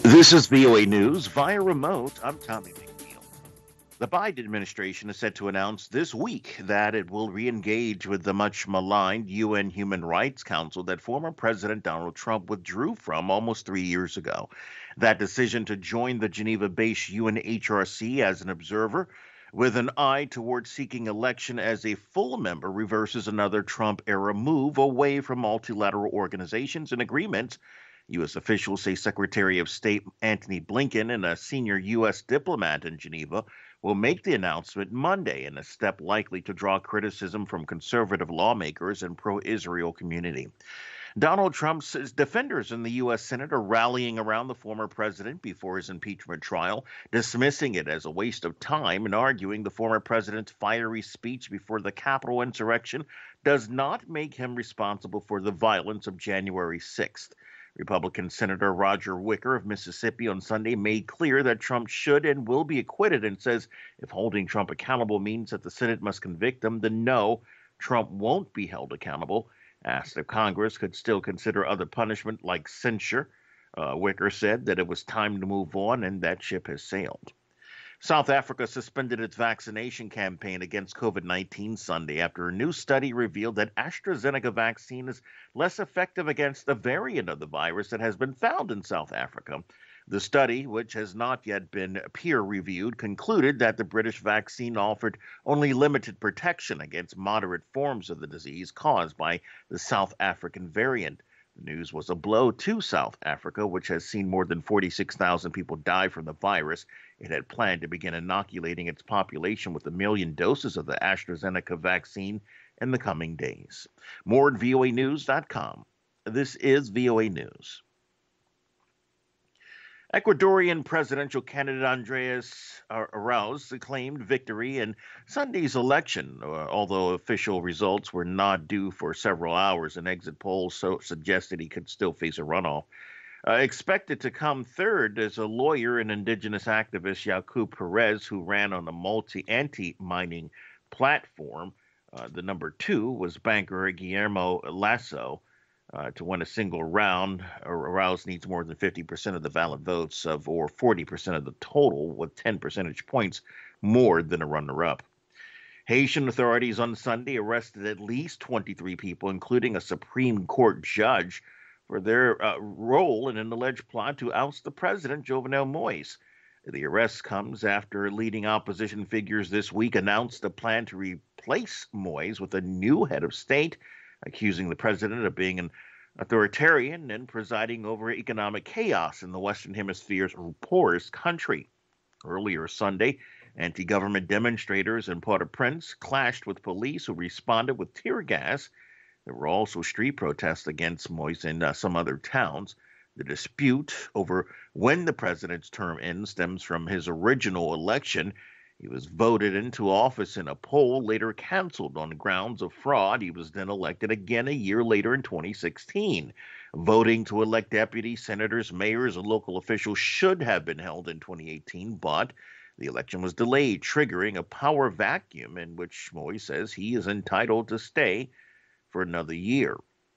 This is VOA News via remote. I'm Tommy McNeil. The Biden administration is set to announce this week that it will re-engage with the much maligned UN Human Rights Council that former President Donald Trump withdrew from almost 3 years ago. That decision to join the Geneva-based UNHRC as an observer with an eye toward seeking election as a full member reverses another Trump-era move away from multilateral organizations and agreements. U.S. officials say Secretary of State Antony Blinken and a senior U.S. diplomat in Geneva will make the announcement Monday in a step likely to draw criticism from conservative lawmakers and pro-Israel community. Donald Trump's defenders in the U.S. Senate are rallying around the former president before his impeachment trial, dismissing it as a waste of time and arguing the former president's fiery speech before the Capitol insurrection does not make him responsible for the violence of January 6th. Republican Senator Roger Wicker of Mississippi on Sunday made clear that Trump should and will be acquitted and says if holding Trump accountable means that the Senate must convict him, then no, Trump won't be held accountable. Asked if Congress could still consider other punishment like censure, Wicker said that it was time to move on and that ship has sailed. South Africa suspended its vaccination campaign against COVID-19 Sunday after a new study revealed that AstraZeneca vaccine is less effective against the variant of the virus that has been found in South Africa. The study, which has not yet been peer-reviewed, concluded that the British vaccine offered only limited protection against moderate forms of the disease caused by the South African variant. The news was a blow to South Africa, which has seen more than 46,000 people die from the virus. It had planned to begin inoculating its population with 1 million doses of the AstraZeneca vaccine in the coming days. More at voanews.com. This is VOA News. Ecuadorian presidential candidate Andres Arauz claimed victory in Sunday's election, although official results were not due for several hours, and exit polls suggested he could still face a runoff. Expected to come third is a lawyer and indigenous activist, Yacoub Perez, who ran on a anti-mining platform. The number two was banker Guillermo Lasso. To win a single round, Arauz needs more than 50% of the valid votes or 40% of the total, with 10 percentage points more than a runner-up. Haitian authorities on Sunday arrested at least 23 people, including a Supreme Court judge, for their role in an alleged plot to oust the president, Jovenel Moïse. The arrest comes after leading opposition figures this week announced a plan to replace Moïse with a new head of state, accusing the president of being an authoritarian and presiding over economic chaos in the Western Hemisphere's poorest country. Earlier Sunday, anti-government demonstrators in Port-au-Prince clashed with police who responded with tear gas. There were also street protests against Moïse in some other towns. The dispute over when the president's term ends stems from his original election. He was voted into office in a poll, later canceled on grounds of fraud. He was then elected again a year later in 2016. Voting to elect deputies, senators, mayors, and local officials should have been held in 2018, but the election was delayed, triggering a power vacuum in which Moïse says he is entitled to stay for another year.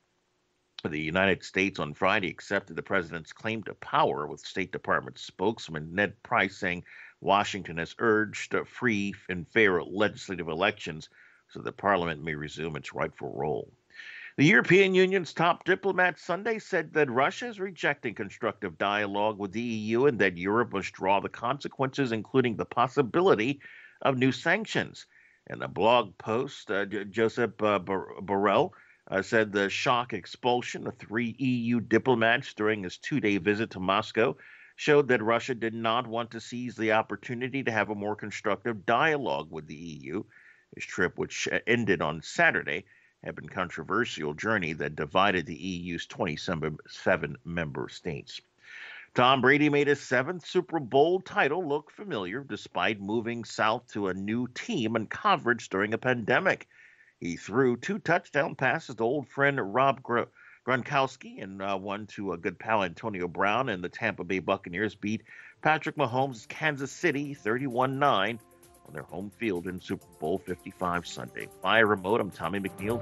The United States on Friday accepted the president's claim to power, with State Department spokesman Ned Price saying Washington has urged free and fair legislative elections so that Parliament may resume its rightful role. The European Union's top diplomat Sunday said that Russia is rejecting constructive dialogue with the EU and that Europe must draw the consequences, including the possibility of new sanctions. In a blog post, Joseph Borrell said the shock expulsion of 3 EU diplomats during his 2-day visit to Moscow showed that Russia did not want to seize the opportunity to have a more constructive dialogue with the EU. His trip, which ended on Saturday, had been a controversial journey that divided the EU's 27 member states. Tom Brady made his 7th Super Bowl title look familiar despite moving south to a new team and coverage during a pandemic. He threw 2 touchdown passes to old friend Rob Gronkowski and one to a good pal Antonio Brown, and the Tampa Bay Buccaneers beat Patrick Mahomes' Kansas City 31-9 on their home field in Super Bowl 55 Sunday. Via remote, I'm Tommy McNeil.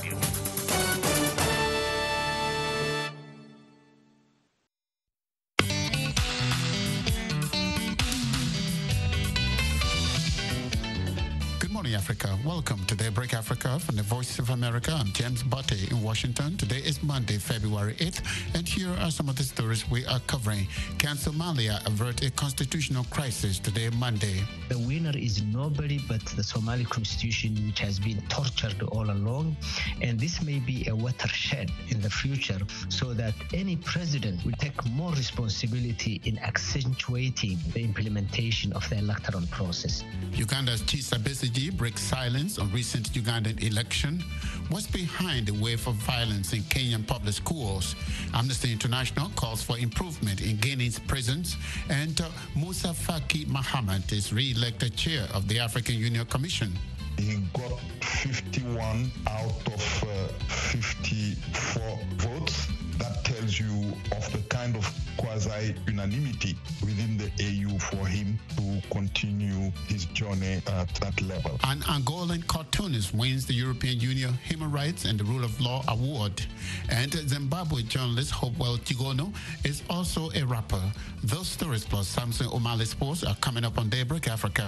morning, Africa. Welcome to Daybreak Africa from the Voice of America. I'm James Botte in Washington. Today is Monday, February 8th, and here are some of the stories we are covering. Can Somalia avert a constitutional crisis today, Monday? The winner is nobody but the Somali constitution, which has been tortured all along, and this may be a watershed in the future so that any president will take more responsibility in accentuating the implementation of the electoral process. Uganda's Kizza Besigye breaks silence on recent Ugandan election. What's behind the wave of violence in Kenyan public schools? Amnesty International calls for improvement in Guinea's prisons, and Musa Faki Mahamat is re-elected chair of the African Union Commission. He got 51 out of 54 votes. That tells you of the kind of quasi-unanimity within the AU for him to continue his journey at that level. An Angolan cartoonist wins the European Union Human Rights and the Rule of Law Award. And Zimbabwe journalist Hopewell Chigono is also a rapper. Those stories plus Samson O'Malley Sports are coming up on Daybreak Africa.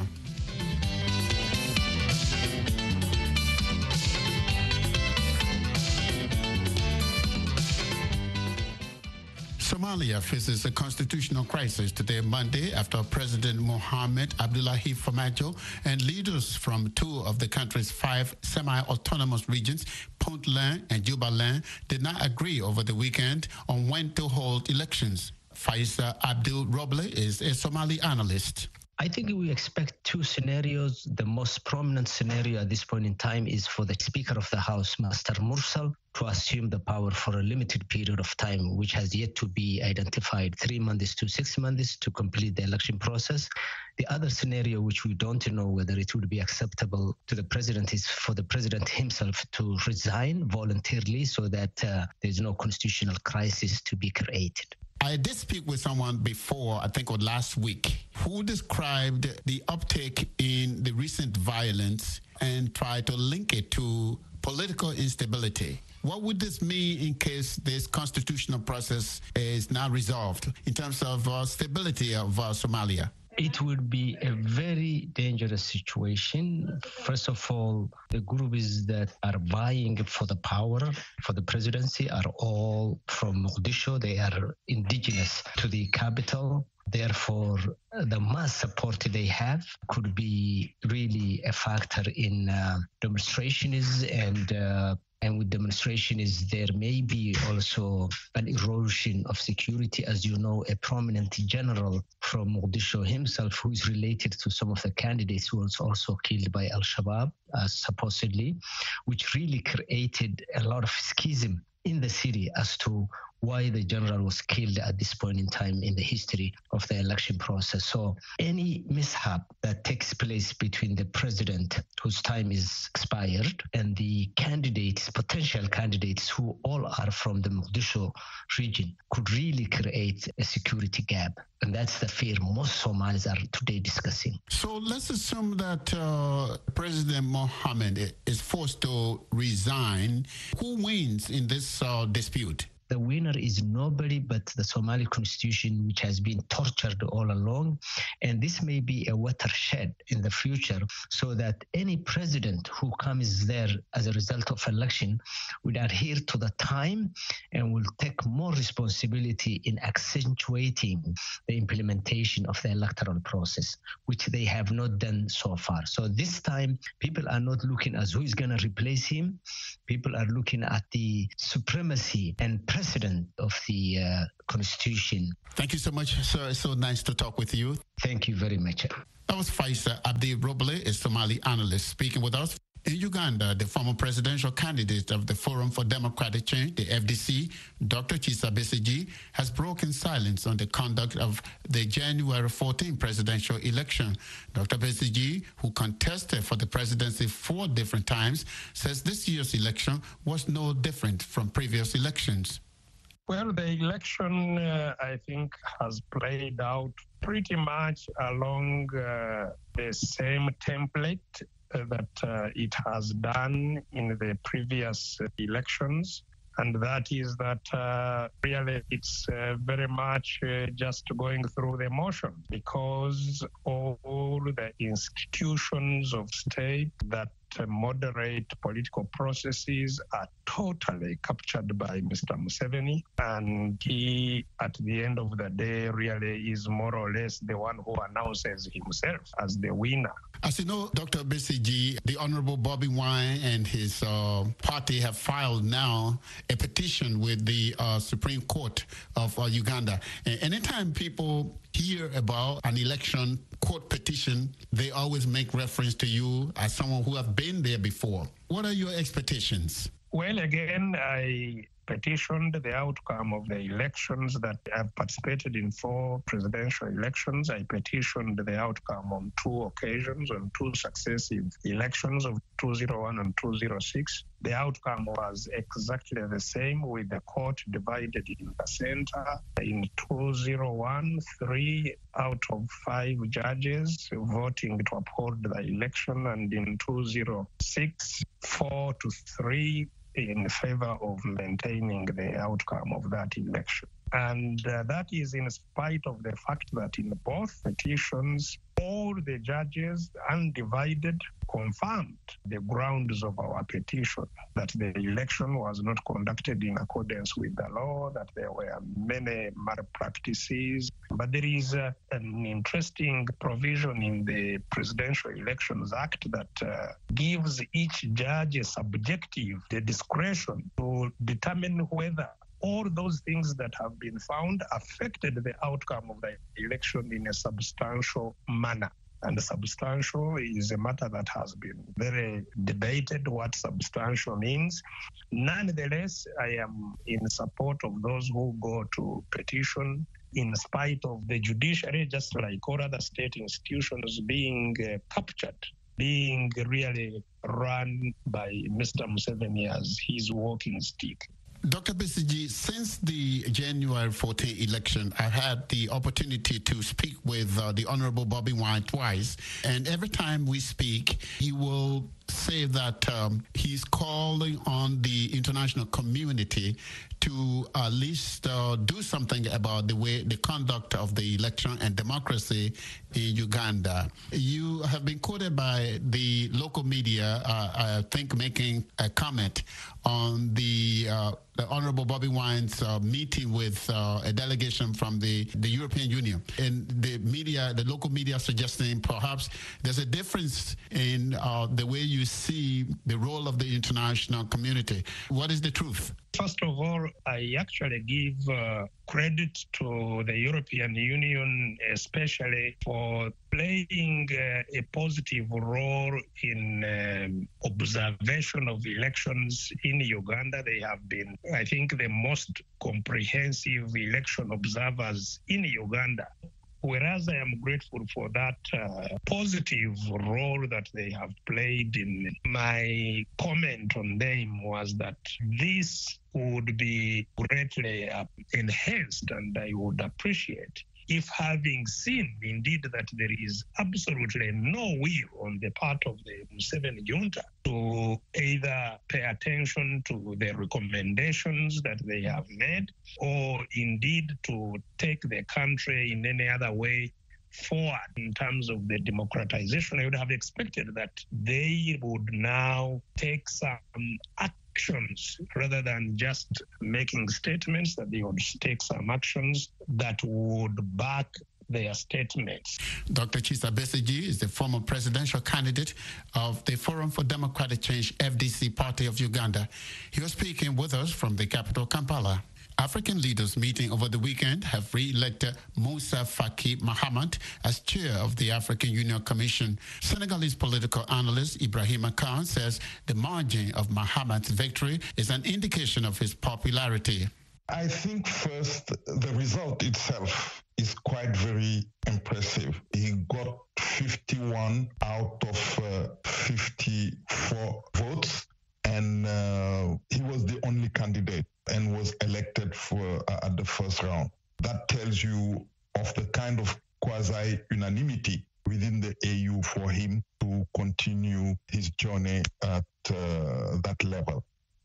Somalia faces a constitutional crisis today, Monday, after President Mohamed Abdullahi Farmajo and leaders from two of the country's 5 semi-autonomous regions, Puntland and Jubaland, did not agree over the weekend on when to hold elections. Faisa Abdul Roble is a Somali analyst. I think we expect two scenarios. The most prominent scenario at this point in time is for the Speaker of the House, Master Mursal, to assume the power for a limited period of time, which has yet to be identified, 3 months to 6 months to complete the election process. The other scenario, which we don't know whether it would be acceptable to the president, is for the president himself to resign voluntarily so that there's no constitutional crisis to be created. I did speak with someone before, I think last week, who described the uptick in the recent violence and tried to link it to political instability. What would this mean in case this constitutional process is not resolved in terms of stability of Somalia? It would be a very dangerous situation. First of all, the groups that are vying for the power, for the presidency, are all from Mogadishu. They are indigenous to the capital. Therefore, the mass support they have could be really a factor in demonstrations and with demonstrations, there may be also an erosion of security. As you know, a prominent general from Mogadishu himself, who is related to some of the candidates, who was also killed by Al-Shabaab, supposedly, which really created a lot of schism in the city as to why the general was killed at this point in time in the history of the election process. So any mishap that takes place between the president, whose time is expired, and the candidates, potential candidates, who all are from the Mogadishu region, could really create a security gap. And that's the fear most Somalis are today discussing. So let's assume that President Mohammed is forced to resign. Who wins in this dispute? The winner is nobody but the Somali constitution, which has been tortured all along. And this may be a watershed in the future so that any president who comes there as a result of election would adhere to the time and will take more responsibility in accentuating the implementation of the electoral process, which they have not done so far. So this time, people are not looking at who is going to replace him. People are looking at the supremacy and precedent of the Constitution. Thank you so much, sir. It's so nice to talk with you. Thank you very much. That was Faisa Abdi Roble, a Somali analyst, speaking with us. In Uganda, the former presidential candidate of the Forum for Democratic Change, the FDC, Dr. Kizza Besigye, has broken silence on the conduct of the January 14 presidential election. Dr. Besigye, who contested for the presidency 4 different times, says this year's election was no different from previous elections. Well, the election, I think, has played out pretty much along the same template that it has done in the previous elections. And that is that really it's very much just going through the motion, because all the institutions of state that moderate political processes are totally captured by Mr. Museveni, and he, at the end of the day, really is more or less the one who announces himself as the winner. As you know, Dr. Besigye, the Honorable Bobby Wine and his party have filed now a petition with the Supreme Court of Uganda. And anytime people hear about an election court petition, they always make reference to you as someone who have been there before. What are your expectations? Well, again, I petitioned the outcome of the elections that I've participated in 4 presidential elections. I petitioned the outcome on 2 occasions, on 2 successive elections of 2001 and 2006. The outcome was exactly the same, with the court divided in the center. In 2001, 3 out of 5 judges voting to uphold the election, and in 2006, 4-3 in favor of maintaining the outcome of that election. And that is in spite of the fact that in both petitions, all the judges, undivided, confirmed the grounds of our petition, that the election was not conducted in accordance with the law, that there were many malpractices. But there is an interesting provision in the Presidential Elections Act that gives each judge a subjective discretion to determine whether all those things that have been found affected the outcome of the election in a substantial manner. And substantial is a matter that has been very debated, what substantial means. Nonetheless, I am in support of those who go to petition in spite of the judiciary, just like all other state institutions, being captured, being really run by Mr. Museveni as his walking stick. Dr. Besigye, since the January 14 election, I've had the opportunity to speak with the Honorable Bobby Wine twice, and every time we speak, he will say that he's calling on the international community to at least do something about the conduct of the election and democracy in Uganda. You have been quoted by the local media, I think, making a comment on the Honorable Bobby Wine's meeting with a delegation from the European Union. And the local media suggesting perhaps there's a difference in the way you see the role of the international community. What is the truth? First of all, I actually give credit to the European Union, especially for playing a positive role in observation of elections in Uganda. They have been, I think, the most comprehensive election observers in Uganda. Whereas I am grateful for that positive role that they have played in, my comment on them was that this would be greatly enhanced, and I would appreciate if, having seen indeed that there is absolutely no will on the part of the Museveni junta to either pay attention to the recommendations that they have made, or indeed to take the country in any other way forward in terms of the democratization, I would have expected that they would now take some actions rather than just making statements, that they would take some actions that would back their statements. Dr. Chisa Besigye is the former presidential candidate of the Forum for Democratic Change, FDC party of Uganda. He was speaking with us from the capital, Kampala. African leaders meeting over the weekend have re-elected Moussa Faki Mahamat as chair of the African Union Commission. Senegalese political analyst Ibrahima Khan says the margin of Mahamat's victory is an indication of his popularity. I think first, the result itself is quite very impressive. He got 51 out of 54 votes, and he was the only candidate and was elected at the first round. That tells you of the kind of quasi-unanimity within the AU for him to continue his journey at that level.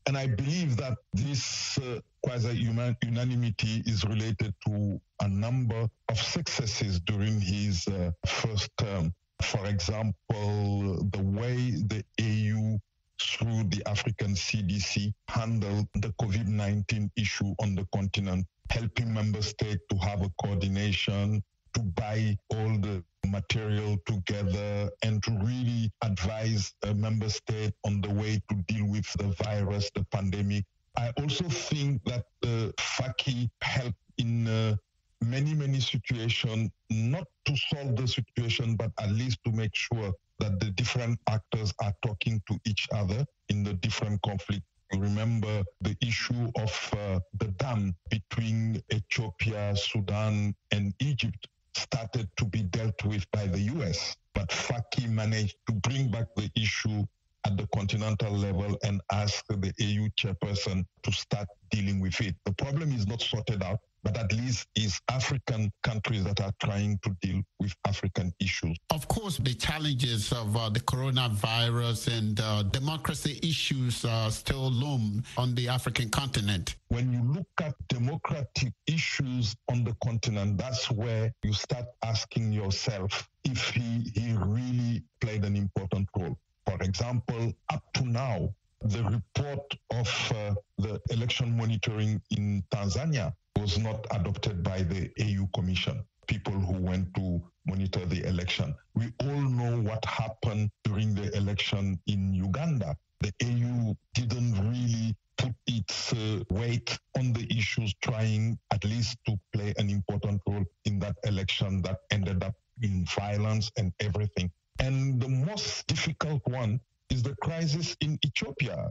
And I believe that this quasi-unanimity is related to a number of successes during his first term. For example, the way the AU through the African CDC handled the COVID-19 issue on the continent, helping member states to have a coordination, to buy all the material together, and to really advise a member state on the way to deal with the virus, the pandemic. I also think that FACI helped in many situations, not to solve the situation, but at least to make sure that the different actors are talking to each other in the different conflicts. Remember the issue of the dam between Ethiopia, Sudan, and Egypt started to be dealt with by the US, but FACI managed to bring back the issue at the continental level and ask the AU chairperson to start dealing with it. The problem is not sorted out, but at least it's African countries that are trying to deal with African issues. Of course, the challenges of the coronavirus and democracy issues still loom on the African continent. When you look at democratic issues on the continent, that's where you start asking yourself if he really played an important role. For example, up to now, the report of the election monitoring in Tanzania was not adopted by the AU Commission, people who went to monitor the election. We all know what happened during the election in Uganda. The AU didn't really put its weight on the issues, trying at least to play an important role in that election that ended up in violence and everything. And the most difficult one is the crisis in Ethiopia.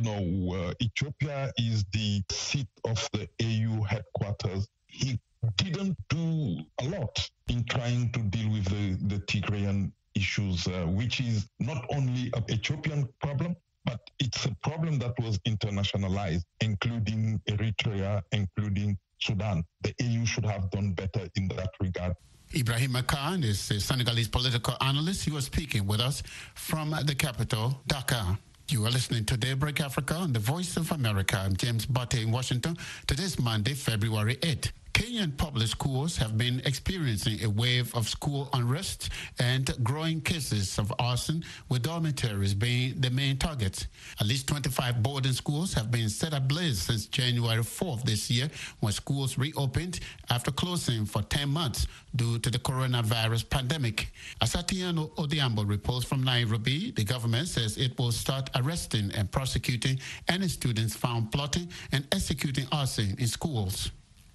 Ethiopia is the seat of the AU headquarters. He didn't do a lot in trying to deal with the Tigrayan issues, which is not only an Ethiopian problem, but it's a problem that was internationalized, including Eritrea, including Sudan. The AU should have done better in that regard. Ibrahim Khan is a Senegalese political analyst. He was speaking with us from the capital, Dakar. You are listening to Daybreak Africa on the Voice of America. I'm James Butte in Washington. Today's Monday, February 8th. Kenyan public schools have been experiencing a wave of school unrest and growing cases of arson, with dormitories being the main targets. At least 25 boarding schools have been set ablaze since January 4th this year, when schools reopened after closing for 10 months due to the coronavirus pandemic. As Atiano Odiambo reports from Nairobi, the government says it will start arresting and prosecuting any students found plotting and executing arson in schools.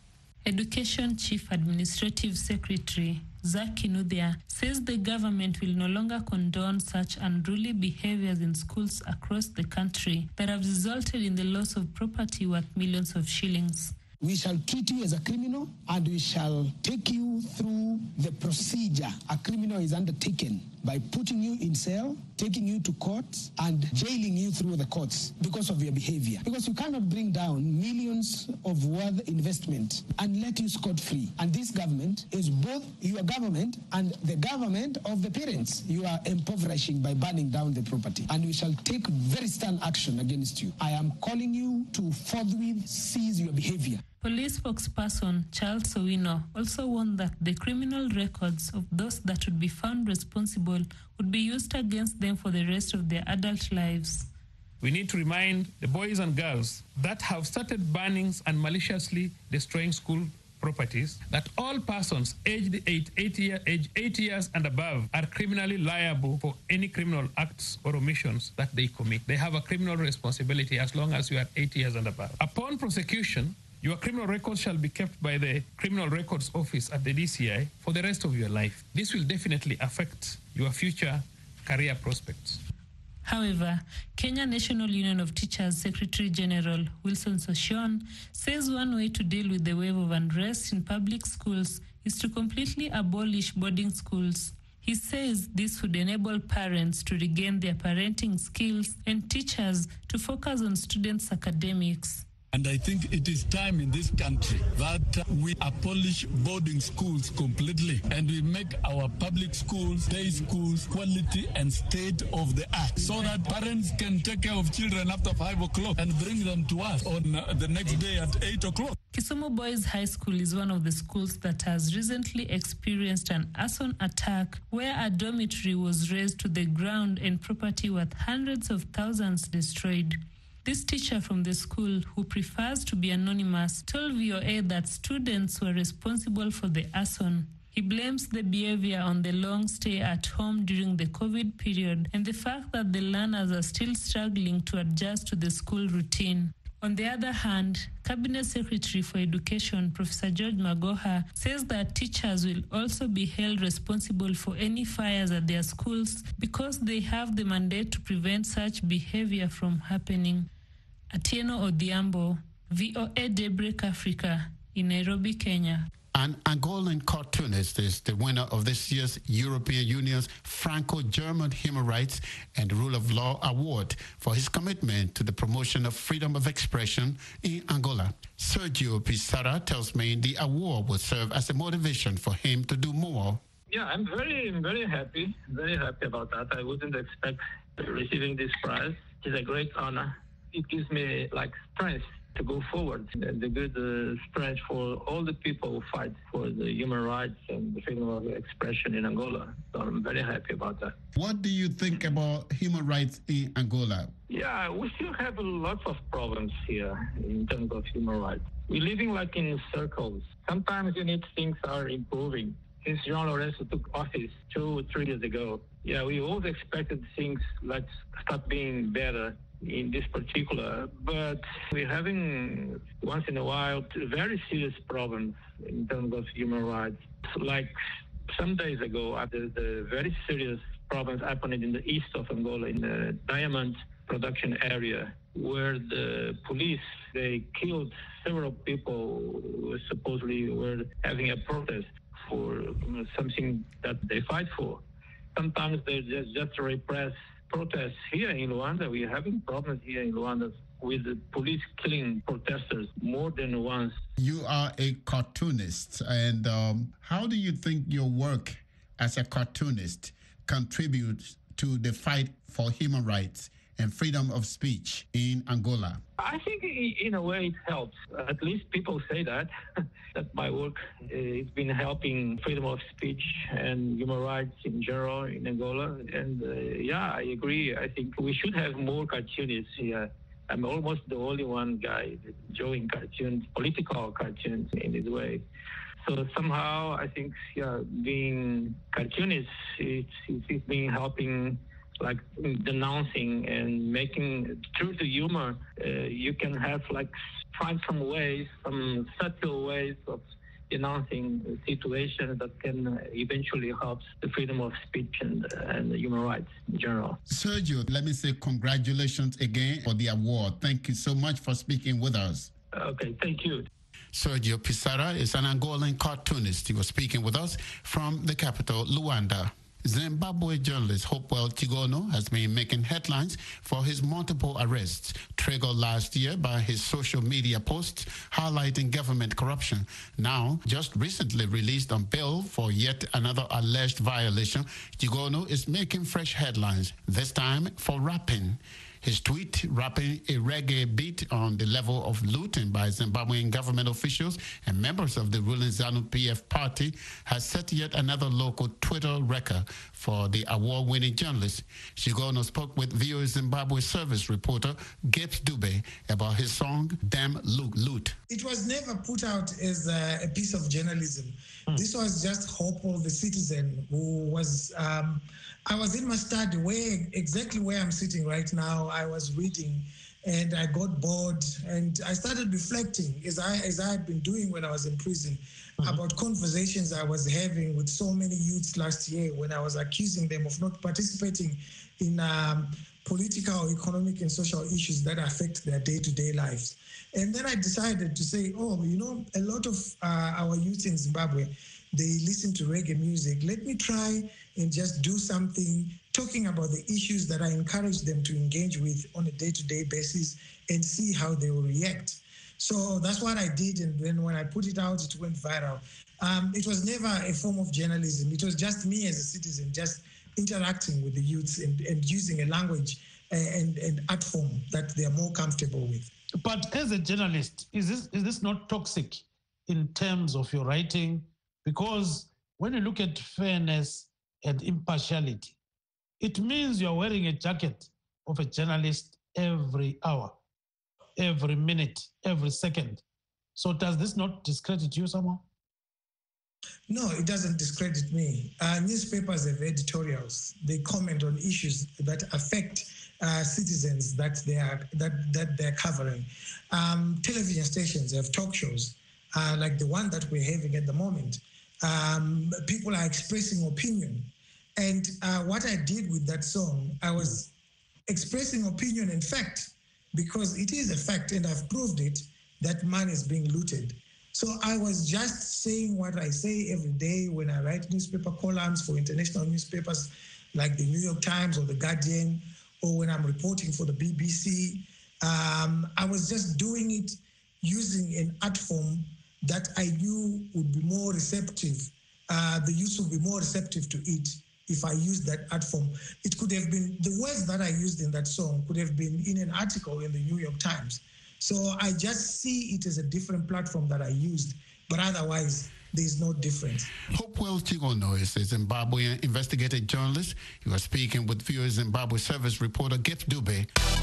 Education Chief Administrative Secretary Zaki Nuthia says the government will no longer condone such unruly behaviors in schools across the country that have resulted in the loss of property worth millions of shillings. We shall treat you as a criminal, and we shall take you through the procedure a criminal is undertaken by putting you in cell, taking you to court, and jailing you through the courts because of your behavior. Because you cannot bring down millions of worth investment and let you scot-free. And this government is both your government and the government of the parents. You are impoverishing by burning down the property. And we shall take very stern action against you. I am calling you to forthwith cease your behavior. Police spokesperson Charles Owino also warned that the criminal records of those that would be found responsible would be used against them for the rest of their adult lives. We need to remind the boys and girls that have started burning and maliciously destroying school properties that all persons aged 8 years and above are criminally liable for any criminal acts or omissions that they commit. They have a criminal responsibility as long as you are 8 years and above. Upon prosecution, your criminal records shall be kept by the Criminal Records Office at the DCI for the rest of your life. This will definitely affect your future career prospects. However, Kenya National Union of Teachers Secretary General Wilson Sossion says one way to deal with the wave of unrest in public schools is to completely abolish boarding schools. He says this would enable parents to regain their parenting skills and teachers to focus on students' academics. And I think it is time in this country that we abolish boarding schools completely and we make our public schools, day schools, quality and state of the art so that parents can take care of children after 5 o'clock and bring them to us on the next day at 8 o'clock. Kisumu Boys High School is one of the schools that has recently experienced an arson attack where a dormitory was razed to the ground and property worth hundreds of thousands destroyed. This teacher from the school, who prefers to be anonymous, told VOA that students were responsible for the arson. He blames the behavior on the long stay at home during the COVID period and the fact that the learners are still struggling to adjust to the school routine. On the other hand, Cabinet Secretary for Education, Professor George Magoha, says that teachers will also be held responsible for any fires at their schools because they have the mandate to prevent such behavior from happening. Atieno Odhiambo, VOA Daybreak Africa, in Nairobi, Kenya. An Angolan cartoonist is the winner of this year's European Union's Franco-German Human Rights and Rule of Law Award for his commitment to the promotion of freedom of expression in Angola. Sergio Pissarra tells me the award will serve as a motivation for him to do more. Yeah, I'm very happy about that. I wouldn't expect receiving this prize. It's a great honor. It gives me strength to go forward, and a good strength for all the people who fight for the human rights and the freedom of expression in Angola. So I'm very happy about that. What do you think about human rights in Angola? Yeah, we still have lots of problems here in terms of human rights. We're living in circles. Sometimes things are improving. Since João Lourenço took office 2 or 3 years ago, we always expected things start being better in this particular, but we're having once in a while very serious problems in terms of human rights. Like some days ago, the very serious problems happening in the east of Angola in the diamond production area, where the police, they killed several people who supposedly were having a protest for something that they fight for. Sometimes they just repress protests here in Luanda. We're having problems here in Luanda with the police killing protesters more than once. You are a cartoonist, and how do you think your work as a cartoonist contributes to the fight for human rights and freedom of speech in Angola? I think in a way it helps. At least people say that my work has been helping freedom of speech and human rights in general in Angola. And I agree. I think we should have more cartoonists here. I'm almost the only one guy drawing cartoons, political cartoons in this way. So somehow I think being cartoonist, it's been helping denouncing and making through the humor, you can have find some ways, some subtle ways of denouncing situations that can eventually help the freedom of speech and human rights in general. Sergio, let me say congratulations again for the award. Thank you so much for speaking with us. Okay, thank you. Sergio Pissarra is an Angolan cartoonist. He was speaking with us from the capital, Luanda. Zimbabwe journalist Hopewell Chigono has been making headlines for his multiple arrests, triggered last year by his social media posts highlighting government corruption. Now, just recently released on bail for yet another alleged violation, Chigono is making fresh headlines, this time for rapping. His tweet, rapping a reggae beat on the level of looting by Zimbabwean government officials and members of the ruling ZANU-PF party, has set yet another local Twitter record for the award-winning journalist. Chigono spoke with VOA Zimbabwe service reporter Gibbs Dube about his song, Damn Loot. It was never put out as a piece of journalism. This was just Hopewell, the citizen, who was... I was in my study, exactly where I'm sitting right now. I was reading, and I got bored, and I started reflecting, as I had been doing when I was in prison, about conversations I was having with so many youths last year when I was accusing them of not participating in political, economic, and social issues that affect their day-to-day lives. And then I decided to say, a lot of our youth in Zimbabwe, they listen to reggae music. Let me try and just do something talking about the issues that I encourage them to engage with on a day-to-day basis and see how they will react. So that's what I did. And then when I put it out, it went viral. It was never a form of journalism. It was just me as a citizen, just interacting with the youths and using a language and art form that they are more comfortable with. But as a journalist, is this not toxic in terms of your writing? Because when you look at fairness and impartiality, it means you're wearing a jacket of a journalist every hour, every minute, every second. So does this not discredit you somehow? No, it doesn't discredit me. Newspapers have editorials. They comment on issues that affect citizens that they're covering. Television stations have talk shows like the one that we're having at the moment. People are expressing opinion. And what I did with that song, I was expressing opinion and fact, because it is a fact, and I've proved it, that money is being looted. So I was just saying what I say every day when I write newspaper columns for international newspapers like the New York Times or the Guardian, or when I'm reporting for the BBC. I was just doing it using an art form that I knew would be more receptive. The youth would be more receptive to it if I used that art form. It could have been, the words that I used in that song could have been in an article in the New York Times. So I just see it as a different platform that I used, but otherwise there's no difference. Hopewell Chigono is a Zimbabwean investigative journalist. He was speaking with VOA Zimbabwe service reporter Gift Dube.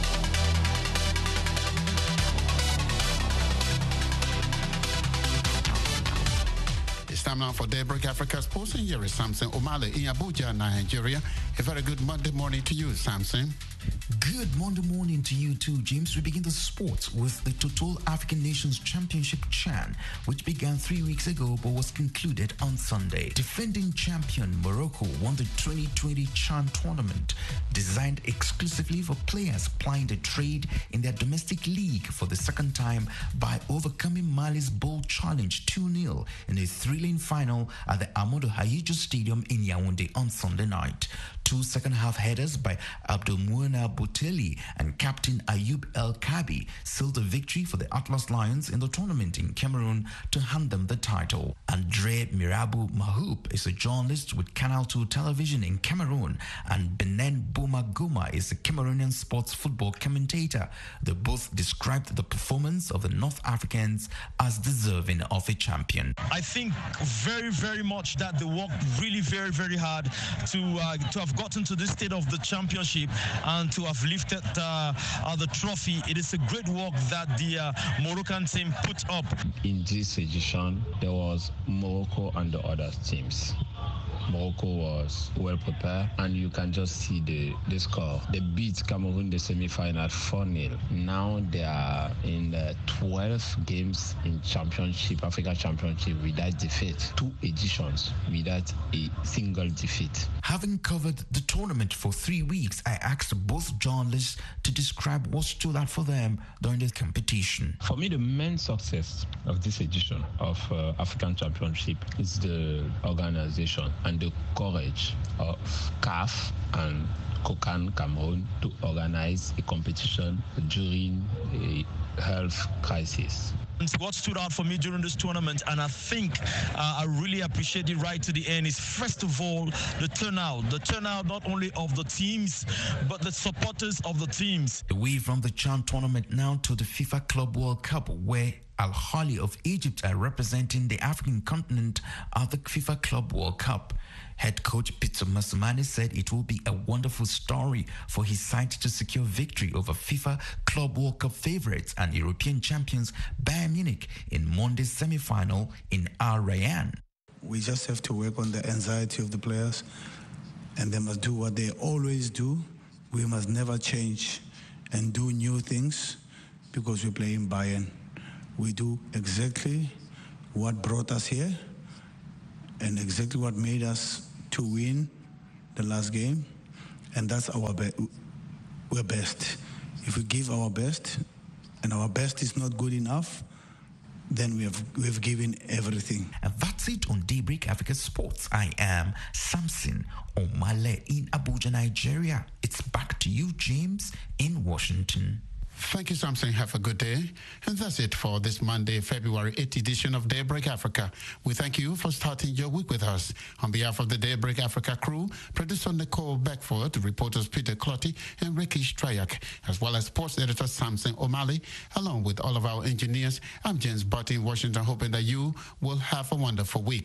It's time now for Daybreak Africa Sports, and here is Samson Omale in Abuja, Nigeria. A very good Monday morning to you, Samson. Good Monday morning to you too, James. We begin the sports with the Total African Nations Championship CHAN, which began 3 weeks ago but was concluded on Sunday. Defending champion Morocco won the 2020 CHAN tournament, designed exclusively for players plying the trade in their domestic league for the second time by overcoming Mali's bold challenge 2-0 in a thrilling final at the Amadou Ahidjo Stadium in Yaoundé on Sunday night. 2 second-half headers by Abdelmouna Bouteli and captain Ayoub El Kabi sealed the victory for the Atlas Lions in the tournament in Cameroon to hand them the title. Andre Mirabu Mahoub is a journalist with Canal 2 television in Cameroon, and Benen Bouma Gouma is a Cameroonian sports football commentator. They both described the performance of the North Africans as deserving of a champion. I think very, very much that they worked really very, very hard to have gotten to this state of the championship and to have lifted the trophy. It is a great work that the Moroccan team put up. In this edition, there was Morocco and the other teams. Morocco was well prepared, and you can just see the score. They beat Cameroon in the semi-final 4-0. Now they are in 12 games in championship, Africa Championship, without defeat. 2 editions without a single defeat. Having covered the tournament for 3 weeks, I asked both journalists to describe what stood out for them during the competition. For me, the main success of this edition of African Championship is the organization and the courage of CAF and COCAN Cameroon to organize a competition during a health crisis. What stood out for me during this tournament, and I think I really appreciate it right to the end, is first of all the turnout not only of the teams but the supporters of the teams. Away from the CHAN tournament now to the FIFA Club World Cup, where Al Ahly of Egypt are representing the African continent at the FIFA Club World Cup. Head coach Peter Masumane said it will be a wonderful story for his side to secure victory over FIFA Club World Cup favourites and European champions Bayern Munich in Monday's semi-final in Al Rayyan. We just have to work on the anxiety of the players, and they must do what they always do. We must never change and do new things because we play in Bayern. We do exactly what brought us here and exactly what made us to win the last game, and that's our we're best. If we give our best and our best is not good enough, then we've given everything. And that's it on Daybreak Africa Sports. I am Samson Omale in Abuja, Nigeria. It's back to you, James, in Washington. Thank you, Samson. Have a good day. And that's it for this Monday, February 8th edition of Daybreak Africa. We thank you for starting your week with us. On behalf of the Daybreak Africa crew, producer Nicole Beckford, reporters Peter Clotty and Ricky Strayak, as well as sports editor Samson O'Malley, along with all of our engineers, I'm James Butt in Washington, hoping that you will have a wonderful week.